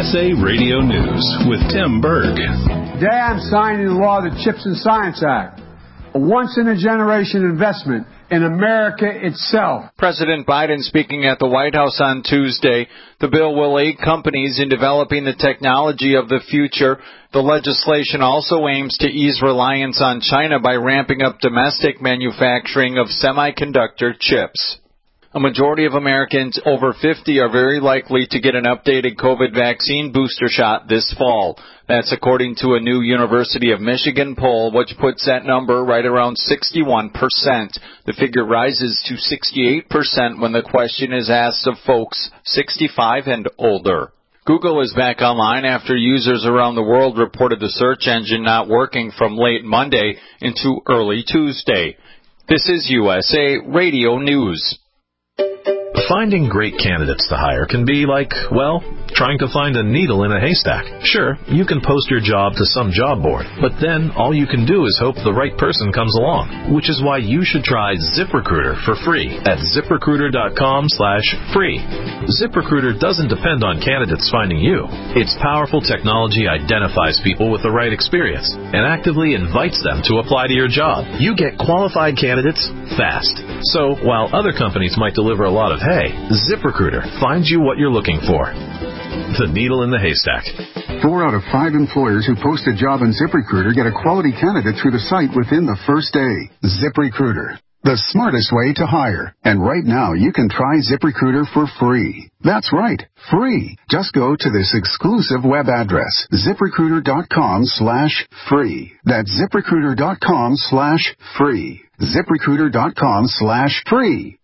USA Radio News with Tim Berg. Today I'm signing the law, the CHIPS and Science Act, a once-in-a-generation investment in America itself. President Biden speaking at the White House on Tuesday. The bill will aid companies in developing the technology of the future. The legislation also aims to ease reliance on China by ramping up domestic manufacturing of semiconductor chips. A majority of Americans over 50 are very likely to get an updated COVID vaccine booster shot this fall. That's according to a new University of Michigan poll, which puts that number right around 61%. The figure rises to 68% when the question is asked of folks 65 and older. Google is back online after users around the world reported the search engine not working from late Monday into early Tuesday. This is USA Radio News. Finding great candidates to hire can be like, well, trying to find a needle in a haystack. Sure, you can post your job to some job board, but then all you can do is hope the right person comes along, which is why you should try ZipRecruiter for free at ZipRecruiter.com/free. ZipRecruiter doesn't depend on candidates finding you. Its powerful technology identifies people with the right experience and actively invites them to apply to your job. You get qualified candidates fast. So while other companies might deliver a lot of hay, ZipRecruiter finds you what you're looking for. The needle in the haystack. 4 out of 5 employers who post a job on ZipRecruiter get a quality candidate through the site within the first day. ZipRecruiter, the smartest way to hire. And right now, you can try ZipRecruiter for free. That's right, free. Just go to this exclusive web address, ZipRecruiter.com/free. That's ZipRecruiter.com/free. ZipRecruiter.com/free.